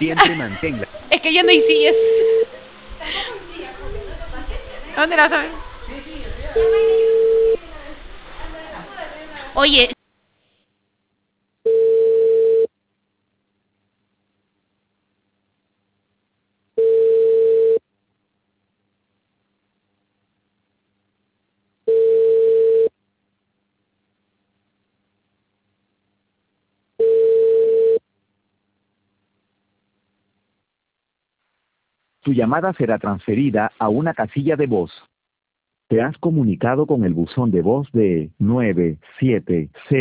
Siempre mantenga. Es que ya no hay sillas. ¿Dónde la saben? Oye. Tu llamada será transferida a una casilla de voz. Te has comunicado con el buzón de voz de 970.